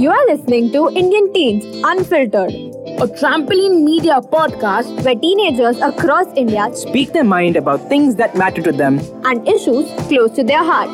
You are listening to Indian Teens Unfiltered, a trampoline media podcast where teenagers across India speak their mind about things that matter to them and issues close to their heart.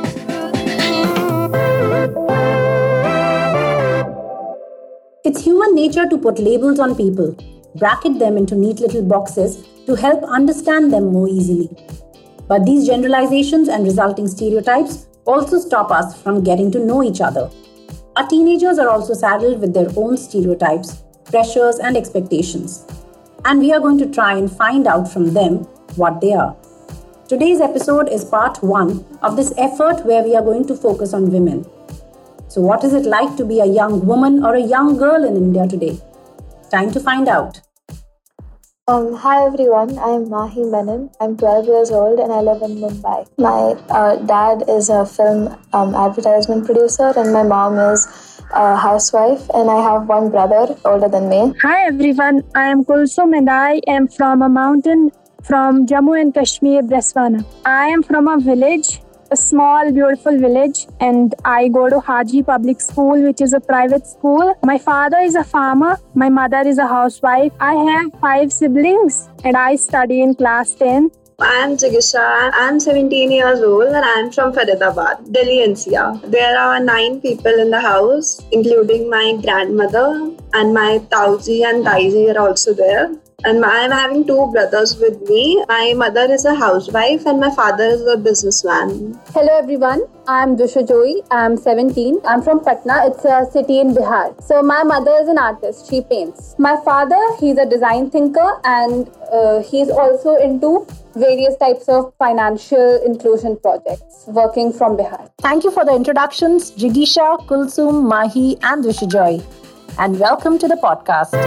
It's human nature to put labels on people, bracket them into neat little boxes to help understand them more easily. But these generalizations and resulting stereotypes also stop us from getting to know each other. Our teenagers are also saddled with their own stereotypes, pressures, and expectations. And we are going to try and find out from them what they are. Today's episode is part 1 of this effort where we are going to focus on women. So, what is it like to be a young woman or a young girl in India today? Time to find out. Hi everyone, I'm Mahi Menon. I'm 12 years old and I live in Mumbai. My dad is a film advertisement producer and my mom is a housewife, and I have one brother older than me. Hi everyone, I am Kulsum and I am from a mountain from Jammu and Kashmir, Breswana. I am from a village, a small beautiful village, and I go to Haji Public School, which is a private school. My father is a farmer, my mother is a housewife. I have 5 siblings and I study in class 10. I'm Jigisha. I'm 17 years old and I'm from Faridabad, Delhi NCR. There are 9 people in the house, including my grandmother, and my Tauji and Taiji are also there. And I'm having 2 brothers with me. My mother is a housewife and my father is a businessman. Hello everyone, I'm Dusha Joy. I'm 17. I'm from Patna. It's a city in Bihar. So my mother is an artist. She paints. My father, he's a design thinker and he's also into various types of financial inclusion projects working from Bihar. Thank you for the introductions, Jigisha, Kulsum, Mahi, and Dusha Joy. And welcome to the podcast.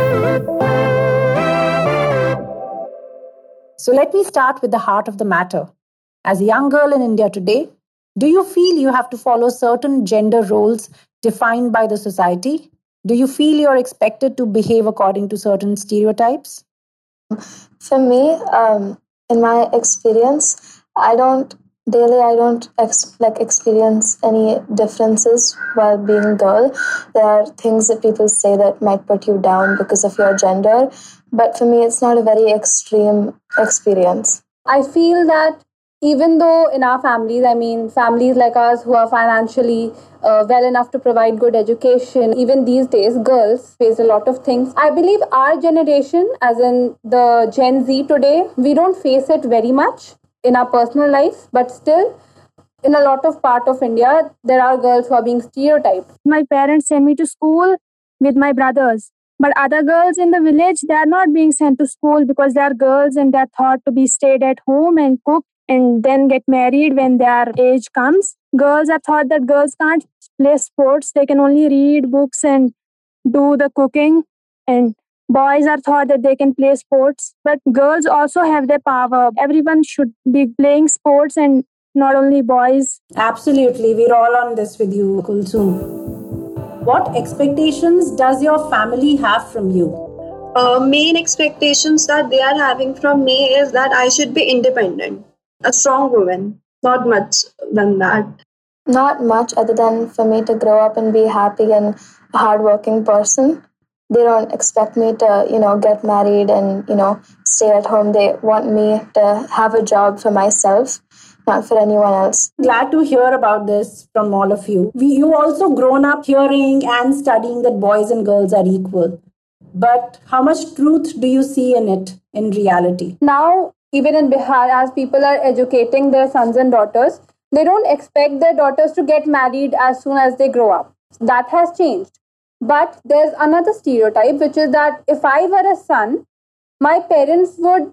So let me start with the heart of the matter. As a young girl in India today, do you feel you have to follow certain gender roles defined by the society? Do you feel you're expected to behave according to certain stereotypes? For me, in my experience, I don't experience any differences while being a girl. There are things that people say that might put you down because of your gender, but for me, it's not a very extreme experience. I feel that even though in our families, families like us who are financially well enough to provide good education, even these days, girls face a lot of things. I believe our generation, as in the Gen Z today, we don't face it very much in our personal life, but still, in a lot of part of India, there are girls who are being stereotyped. My parents send me to school with my brothers. But other girls in the village, they are not being sent to school because they are girls and they are thought to be stayed at home and cook and then get married when their age comes. Girls are thought that girls can't play sports. They can only read books and do the cooking. And boys are thought that they can play sports. But girls also have their power. Everyone should be playing sports and not only boys. Absolutely. We're all on this with you, Kulsum. What expectations does your family have from you? Main expectations that they are having from me is that I should be independent, a strong woman. Not much than that. Not much other than for me to grow up and be happy and a hardworking person. They don't expect me to, get married and, stay at home. They want me to have a job for myself, not for anyone else. Glad to hear about this from all of you. You also grown up hearing and studying that boys and girls are equal. But how much truth do you see in it in reality? Now, even in Bihar, as people are educating their sons and daughters, they don't expect their daughters to get married as soon as they grow up. That has changed. But there's another stereotype, which is that if I were a son, my parents would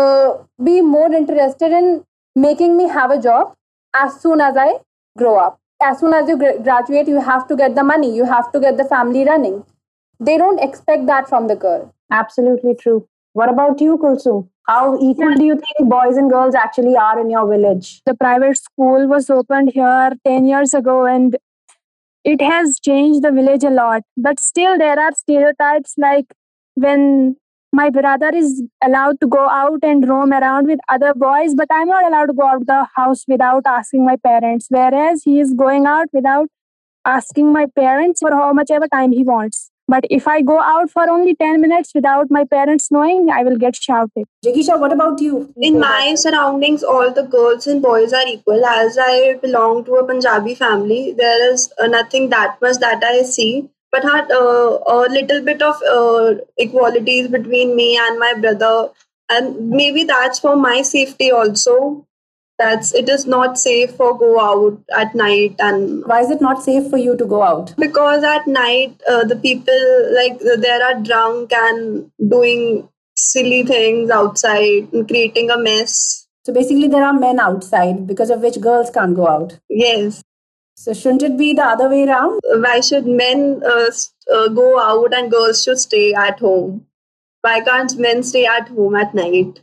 be more interested in making me have a job as soon as I grow up. As soon as you graduate, you have to get the money. You have to get the family running. They don't expect that from the girl. Absolutely true. What about you, Kulsum? How equal do you think boys and girls actually are in your village? The private school was opened here 10 years ago and it has changed the village a lot. But still there are stereotypes like when my brother is allowed to go out and roam around with other boys, but I'm not allowed to go out of the house without asking my parents, whereas he is going out without asking my parents for how much ever time he wants. But if I go out for only 10 minutes without my parents knowing, I will get shouted. Jigisha, what about you? In my surroundings, all the girls and boys are equal. As I belong to a Punjabi family, there is nothing that much that I see, but had a little bit of equalities between me and my brother, and maybe that's for my safety also. That's it is not safe for go out at night, and Why is it not safe for you to go out? because at night the people like there are drunk and doing silly things outside and creating a mess. So basically, there are men outside because of which girls can't go out. Yes. So shouldn't it be the other way around? Why should men go out and girls should stay at home? Why can't men stay at home at night?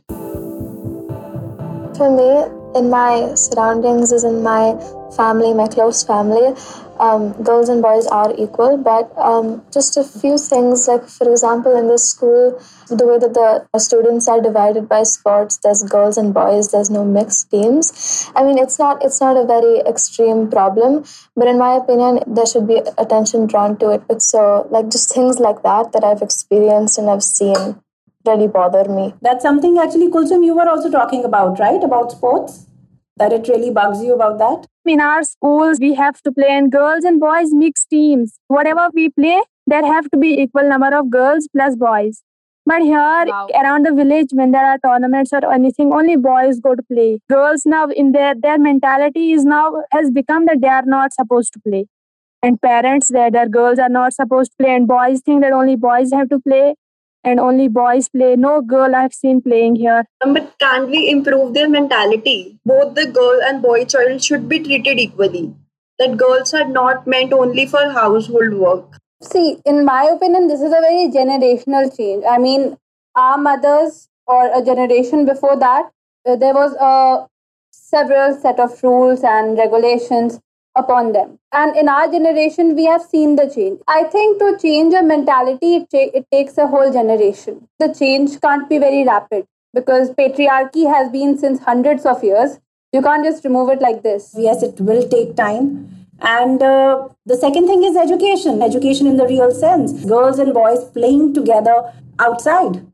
For me, in my surroundings, is in my family, my close family, girls and boys are equal. But just a few things, like for example, in the school, the way that the students are divided by sports, there's girls and boys. There's no mixed teams. I mean, it's not a very extreme problem, but in my opinion, there should be attention drawn to it. So, like just things like that I've experienced and I've seen really bother me. That's something actually, Kulsum, you were also talking about, right? About sports? That it really bugs you about that? In our schools, we have to play in girls and boys mixed teams. Whatever we play, there have to be equal number of girls plus boys. But here around the village, when there are tournaments or anything, only boys go to play. Girls now in their mentality is now has become that they are not supposed to play. And parents their girls are not supposed to play, and boys think that only boys have to play and only boys play. No girl I've seen playing here. But can't we improve their mentality? Both the girl and boy child should be treated equally. That girls are not meant only for household work. See, in my opinion, this is a very generational change. I mean, our mothers or a generation before that, there was a several set of rules and regulations upon them. And in our generation, we have seen the change. I think to change a mentality, it takes a whole generation. The change can't be very rapid because patriarchy has been since hundreds of years. You can't just remove it like this. Yes, it will take time. And the second thing is education in the real sense. Girls and boys playing together outside,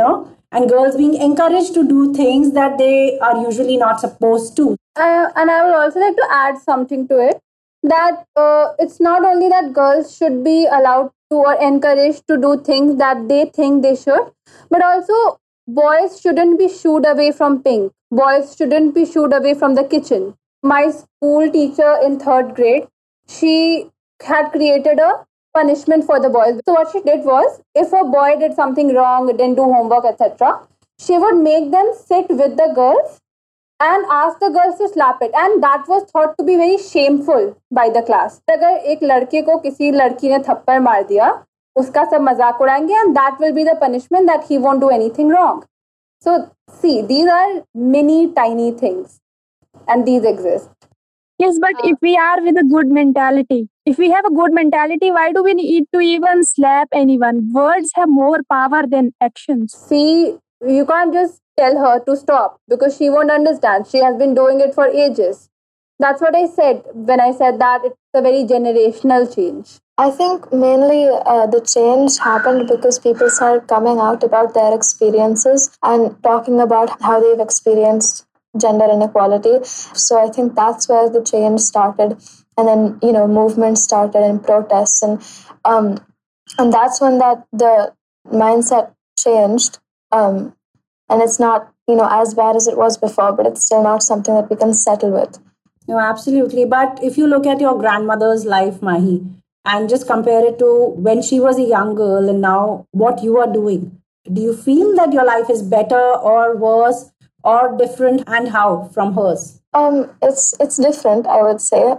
and girls being encouraged to do things that they are usually not supposed to. And I would also like to add something to it, that it's not only that girls should be allowed to or encouraged to do things that they think they should, but also boys shouldn't be shooed away from pink. Boys shouldn't be shooed away from the kitchen. My school teacher in 3rd grade, she had created a punishment for the boys. So what she did was, if a boy did something wrong, didn't do homework, etc., she would make them sit with the girls and ask the girls to slap it, and that was thought to be very shameful by the class. अगर एक लड़के को किसी लड़की ने थप्पड़ मार दिया, उसका सब मजाक उड़ाएंगे, and that will be the punishment that he won't do anything wrong. So see, these are many tiny things, and these exist. Yes, but if we are with a good mentality, if we have a good mentality, why do we need to even slap anyone? Words have more power than actions. See, you can't just tell her to stop because she won't understand. She has been doing it for ages. That's what I said when I said that it's a very generational change. I think mainly the change happened because people started coming out about their experiences and talking about how they've experienced gender inequality. So I think that's where the change started, and then movements started and protests, and that's when that the mindset changed. And it's not as bad as it was before, but it's still not something that we can settle with. No, absolutely. But if you look at your grandmother's life, Mahi, and just compare it to when she was a young girl and now what you are doing, do you feel that your life is better or worse or different, and how from hers? It's different, I would say.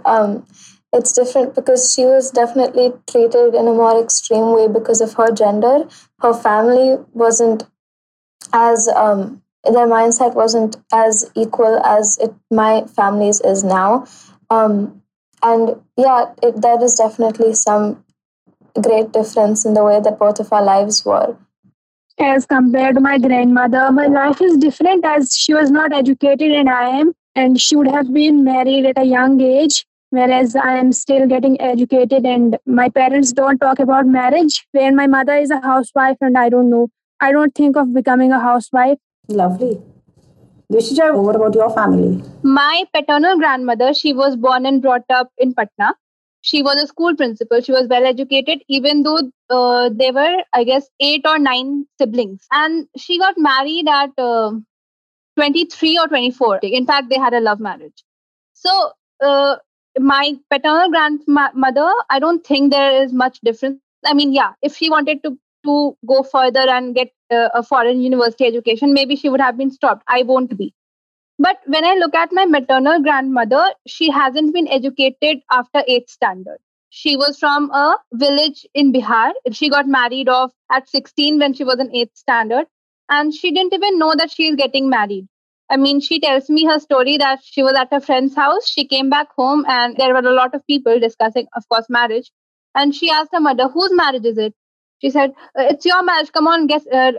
It's different because she was definitely treated in a more extreme way because of her gender. Her family wasn't as their mindset wasn't as equal as my family's is now. And yeah, there is definitely some great difference in the way that both of our lives were. As compared to my grandmother, my life is different as she was not educated and I am, and she would have been married at a young age. whereas I am still getting educated and my parents don't talk about marriage, where my mother is a housewife and I don't know. I don't think of becoming a housewife. Lovely. Rishija, what about your family? My paternal grandmother, she was born and brought up in Patna. She was a school principal. She was well educated, even though there were, I guess, 8 or 9 siblings. And she got married at 23 or 24. In fact, they had a love marriage. So, my paternal grandmother, I don't think there is much difference. I mean, yeah, if she wanted to go further and get a foreign university education, maybe she would have been stopped. I won't be. But when I look at my maternal grandmother, she hasn't been educated after 8th standard. She was from a village in Bihar. She got married off at 16 when she was in 8th standard. And she didn't even know that she is getting married. I mean, she tells me her story that she was at her friend's house. She came back home and there were a lot of people discussing, of course, marriage. And she asked her mother, whose marriage is it? She said, it's your marriage. Come on,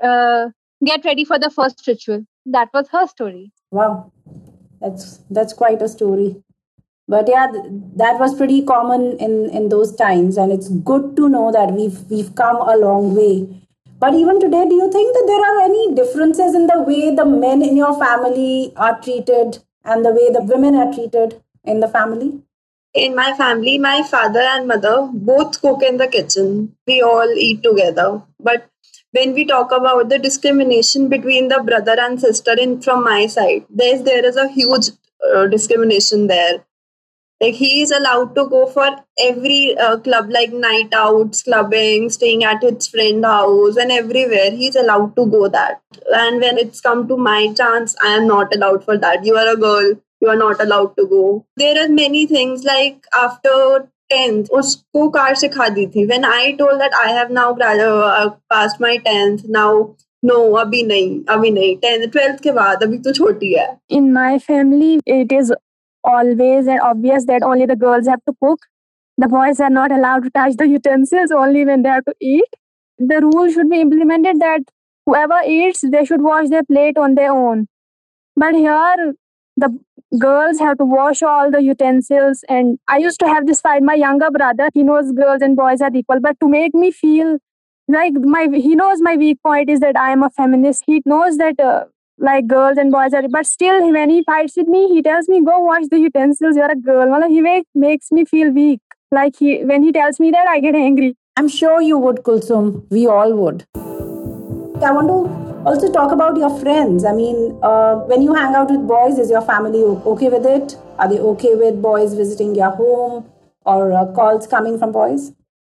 get ready for the first ritual. That was her story. Wow, that's quite a story. But yeah, that was pretty common in those times, and it's good to know that we've come a long way. But even today, do you think that there are any differences in the way the men in your family are treated and the way the women are treated in the family? In my family, my father and mother both cook in the kitchen. We all eat together. But when we talk about the discrimination between the brother and sister in from my side, there is a huge discrimination there. Like he is allowed to go for every club, like night outs, clubbing, staying at his friend house, and everywhere. He's allowed to go that. And when it's come to my chance, I am not allowed for that. You are a girl. You are not allowed to go. There are many things like after 10th, उसको car सिखा दी थी. When I told that I have now passed my 10th, now no, अभी नहीं 10th 12th के बाद अभी तो छोटी है. In my family, it is always and obvious that only the girls have to cook. The boys are not allowed to touch the utensils only when they have to eat. The rule should be implemented that whoever eats, they should wash their plate on their own. But here, the girls have to wash all the utensils. And I used to have this fight. My younger brother, he knows girls and boys are equal. But to make me feel like he knows my weak point is that I am a feminist. He knows that like girls and boys are, but still when he fights with me, he tells me, go wash the utensils, you're a girl. Well, he makes me feel weak. Like when he tells me that, I get angry. I'm sure you would, Kulsum. We all would. I want to also talk about your friends. I mean, when you hang out with boys, is your family okay with it? Are they okay with boys visiting your home or calls coming from boys?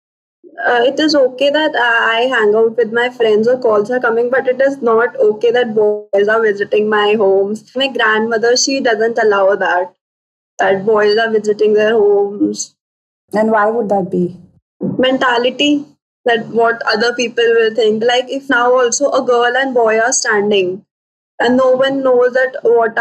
It is okay that I hang out with my friends or calls are coming, but it is not okay that boys are visiting my homes. My grandmother, she doesn't allow that boys are visiting their homes. And why would that be? Mentality, that what other people will think. Like if now also a girl and boy are standing and no one knows that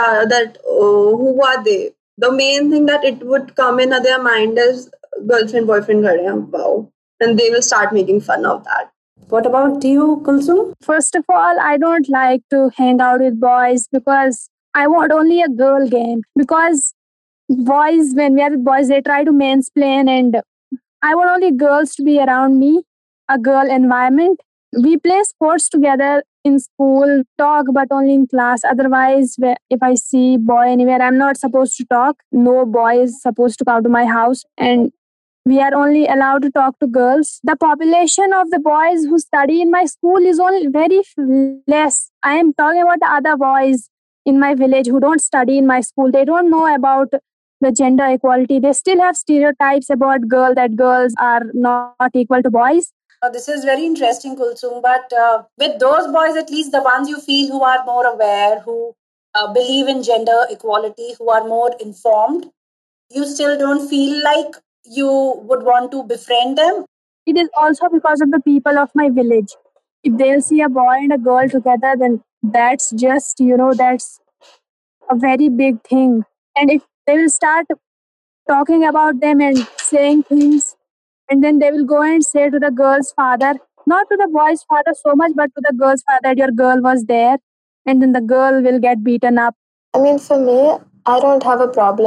who are they. The main thing that it would come in their mind is girlfriend, boyfriend, wow. And they will start making fun of that. What about you, Kulsum? First of all, I don't like to hang out with boys because I want only a girl game. Because boys, when we are with boys, they try to mansplain, and I want only girls to be around me, a girl environment. We play sports together in school, talk, but only in class. Otherwise, if I see boy anywhere, I'm not supposed to talk. No boy is supposed to come to my house. And we are only allowed to talk to girls. The population of the boys who study in my school is only very less. I am talking about the other boys in my village who don't study in my school. They don't know about the gender equality. They still have stereotypes about that girls are not equal to boys. This is very interesting, Kulsum. But with those boys, at least the ones you feel who are more aware, who believe in gender equality, who are more informed, you still don't feel like you would want to befriend them? It is also because of the people of my village. If they'll see a boy and a girl together, then that's just, that's a very big thing. And if they will start talking about them and saying things, and then they will go and say to the girl's father, not to the boy's father so much, but to the girl's father that your girl was there, and then the girl will get beaten up. I mean, for me, I don't have a problem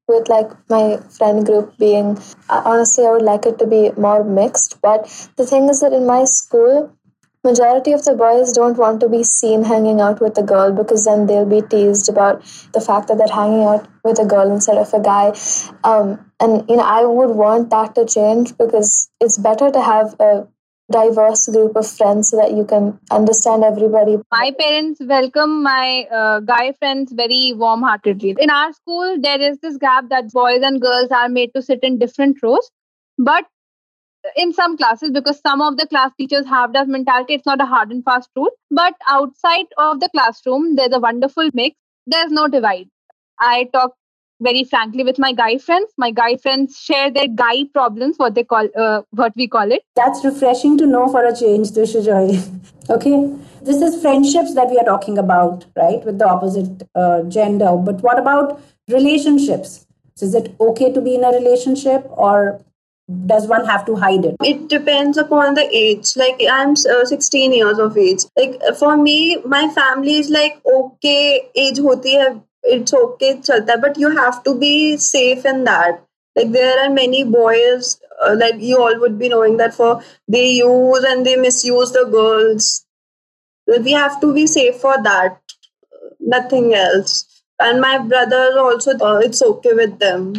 with like my friend group being, honestly, I would like it to be more mixed. But the thing is that in my school, majority of the boys don't want to be seen hanging out with a girl because then they'll be teased about the fact that they're hanging out with a girl instead of a guy. And I would want that to change because it's better to have a diverse group of friends so that you can understand everybody. My parents welcome my guy friends very warm heartedly. In our school, there is this gap that boys and girls are made to sit in different rows. But in some classes, because some of the class teachers have that mentality, it's not a hard and fast rule. But outside of the classroom, there's a wonderful mix. There's no divide. I talk very frankly with my guy friends. My guy friends share their guy problems, what we call it. That's refreshing to know for a change, Drisha Joy. Okay, this is friendships that we are talking about, right, with the opposite gender. But what about relationships? So is it okay to be in a relationship, or does one have to hide it? It depends upon the age. Like I'm 16 years of age. Like for me, my family is like, okay, age hoti hai, it's okay, chalta hai, but you have to be safe in that. Like there are many boys, like you all would be knowing that they use and they misuse the girls. We have to be safe for that, nothing else. And my brothers also, it's okay with them.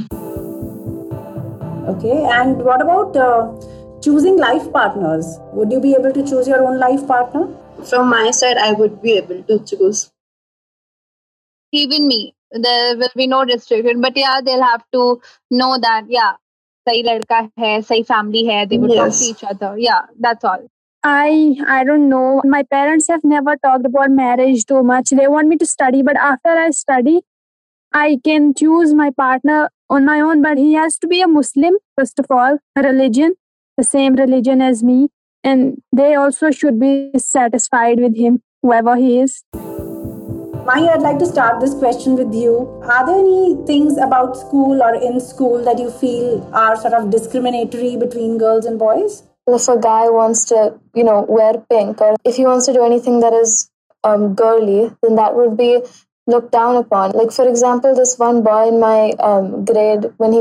Okay, and what about choosing life partners? Would you be able to choose your own life partner? From my side, I would be able to choose. Even me, there will be no restriction. But yeah, they'll have to know that, yeah, sahi ladka hai, sahi family hai, they would talk to each other. Yeah, that's all. I don't know. My parents have never talked about marriage too much. They want me to study, but after I study, I can choose my partner on my own, but he has to be a Muslim, first of all, a religion, the same religion as me. And they also should be satisfied with him, whoever he is. Mahi, I'd like to start this question with you. Are there any things about school or in school that you feel are sort of discriminatory between girls and boys? If a guy wants to, wear pink, or if he wants to do anything that is girly, then that would be looked down upon. Like, for example, this one boy in my grade, when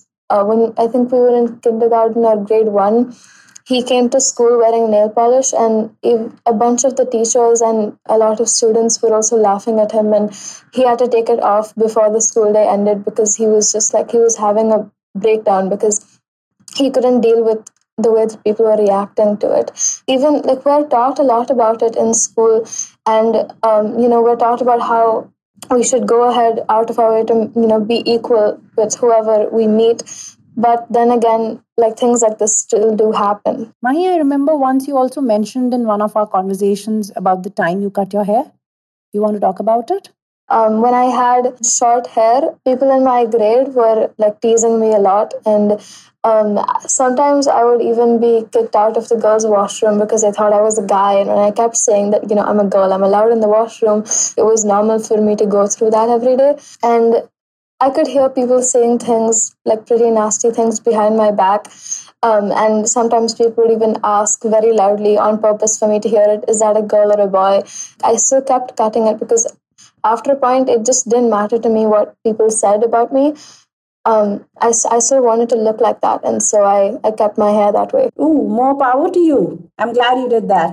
I think we were in kindergarten or grade 1, he came to school wearing nail polish, and a bunch of the teachers and a lot of students were also laughing at him, and he had to take it off before the school day ended because he was just like, he was having a breakdown because he couldn't deal with the way that people were reacting to it. Even like we're taught a lot about it in school, and we're taught about how we should go ahead out of our way to be equal with whoever we meet. But then again, like things like this still do happen. Mahi, I remember once you also mentioned in one of our conversations about the time you cut your hair. You want to talk about it? When I had short hair, people in my grade were like teasing me a lot, and sometimes I would even be kicked out of the girls' washroom because they thought I was a guy. And when I kept saying that, I'm a girl, I'm allowed in the washroom, it was normal for me to go through that every day. And I could hear people saying things, like pretty nasty things behind my back. And sometimes people would even ask very loudly on purpose for me to hear it, is that a girl or a boy? I still kept cutting it because after a point, it just didn't matter to me what people said about me. I still wanted to look like that. And so I kept my hair that way. Ooh, more power to you. I'm glad you did that.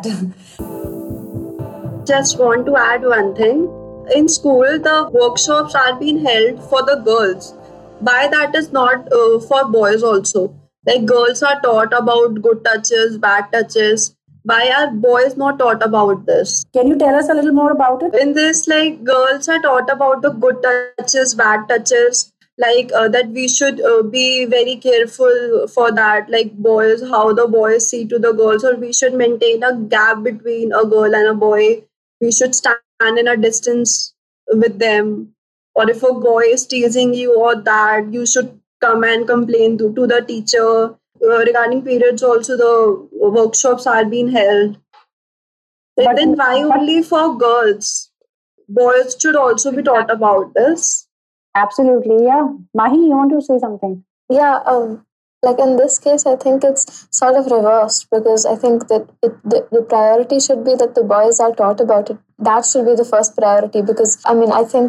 Just want to add one thing. In school, the workshops are being held for the girls. By that is not for boys also. Like girls are taught about good touches, bad touches. Why are boys not taught about this? Can you tell us a little more about it? In this, like girls are taught about the good touches, bad touches, like that we should be very careful for that. Like boys, how the boys see to the girls, or we should maintain a gap between a girl and a boy. We should stand in a distance with them. Or if a boy is teasing you or that, you should come and complain to the teacher. Regarding periods also, the workshops are being held. But then why only for girls? Boys should also be taught about this. Absolutely, yeah. Mahi, you want to say something? Yeah, like in this case, I think it's sort of reversed because I think that the priority should be that the boys are taught about it. That should be the first priority because, I think that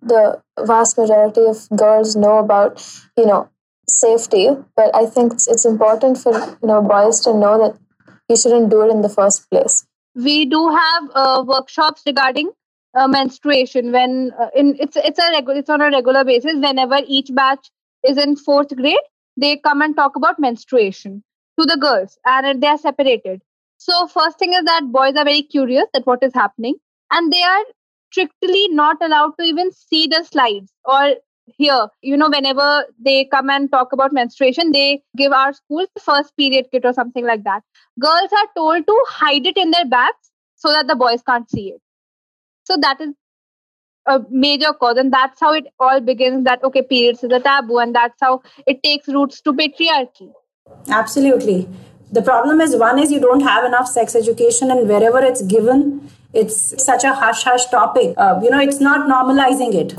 the vast majority of girls know about, safety. But I think it's important for, boys to know that you shouldn't do it in the first place. We do have workshops regarding menstruation when it's on a regular basis. Whenever each batch is in fourth grade, they come and talk about menstruation to the girls, and they are separated. So first thing is that boys are very curious that what is happening, and they are strictly not allowed to even see the slides or hear. Whenever they come and talk about menstruation, they give our school the first period kit or something like that. Girls are told to hide it in their bags so that the boys can't see it. So that is a major cause, and that's how it all begins, that okay, periods is a taboo, and that's how it takes roots to patriarchy. Absolutely. The problem is, one is you don't have enough sex education, and wherever it's given, it's such a hush-hush topic. It's not normalizing it.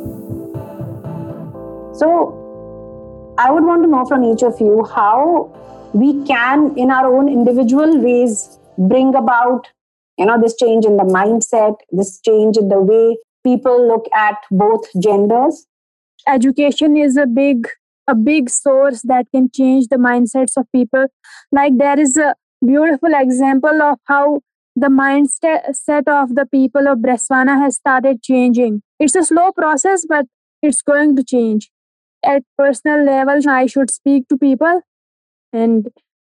So I would want to know from each of you how we can, in our own individual ways, bring about, this change in the mindset, this change in the way people look at both genders. Education is a big source that can change the mindsets of people. Like, there is a beautiful example of how the mindset of the people of Botswana has started changing. It's a slow process, but it's going to change. At personal level, I should speak to people and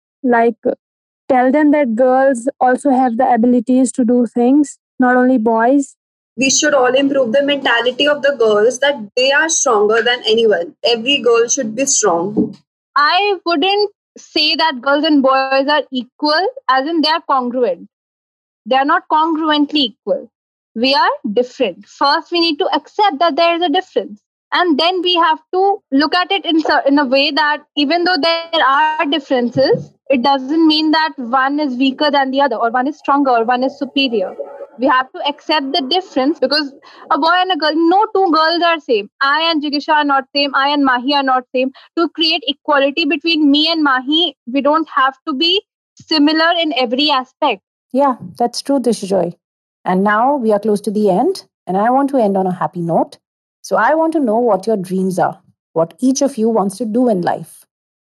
tell them that girls also have the abilities to do things, not only boys. We should all improve the mentality of the girls that they are stronger than anyone. Every girl should be strong. I wouldn't say that girls and boys are equal, as in they are congruent. They are not congruently equal. We are different. First, we need to accept that there is a difference. And then we have to look at it in a way that even though there are differences, it doesn't mean that one is weaker than the other, or one is stronger, or one is superior. We have to accept the difference, because a boy and a girl, no two girls are same. I and Jigisha are not same. I and Mahi are not same. To create equality between me and Mahi, we don't have to be similar in every aspect. Yeah, that's true, Dishajoy. And now we are close to the end, and I want to end on a happy note. So I want to know what your dreams are, what each of you wants to do in life.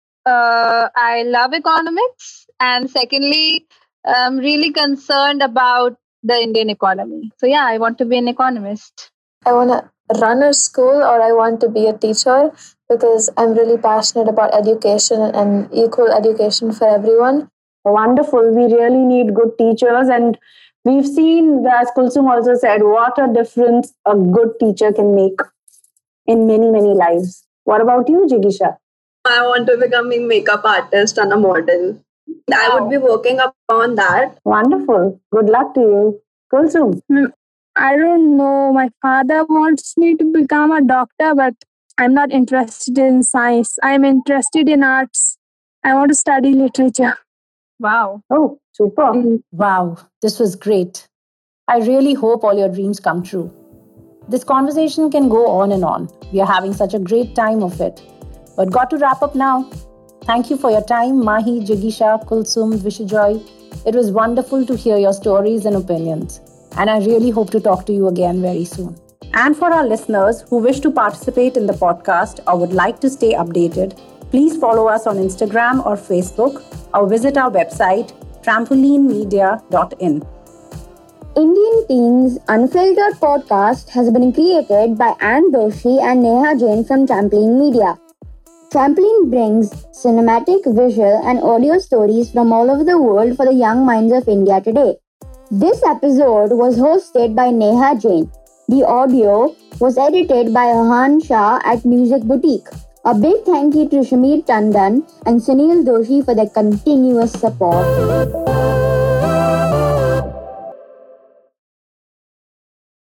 I love economics. And secondly, I'm really concerned about the Indian economy. So yeah, I want to be an economist. I want to run a school, or I want to be a teacher, because I'm really passionate about education and equal education for everyone. Wonderful. We really need good teachers, and we've seen, as Kulsum also said, what a difference a good teacher can make in many, many lives. What about you, Jigisha? I want to become a makeup artist and a model. I would be working upon that. Wonderful. Good luck to you. Kulsum? I don't know. My father wants me to become a doctor, but I'm not interested in science. I'm interested in arts. I want to study literature. Wow. Oh, super. Wow, this was great. I really hope all your dreams come true. This conversation can go on and on. We are having such a great time of it. But got to wrap up now. Thank you for your time, Mahi, Jigisha, Kulsum, Dishajoy. It was wonderful to hear your stories and opinions. And I really hope to talk to you again very soon. And for our listeners who wish to participate in the podcast or would like to stay updated, please follow us on Instagram or Facebook, or visit our website, trampolinemedia.in. Indian Teens Unfiltered podcast has been created by Ann Doshi and Neha Jain from Trampoline Media. Trampoline brings cinematic, visual, and audio stories from all over the world for the young minds of India today. This episode was hosted by Neha Jain. The audio was edited by Ahan Shah at Music Boutique. A big thank you to Shamir Tandon and Sunil Doshi for their continuous support.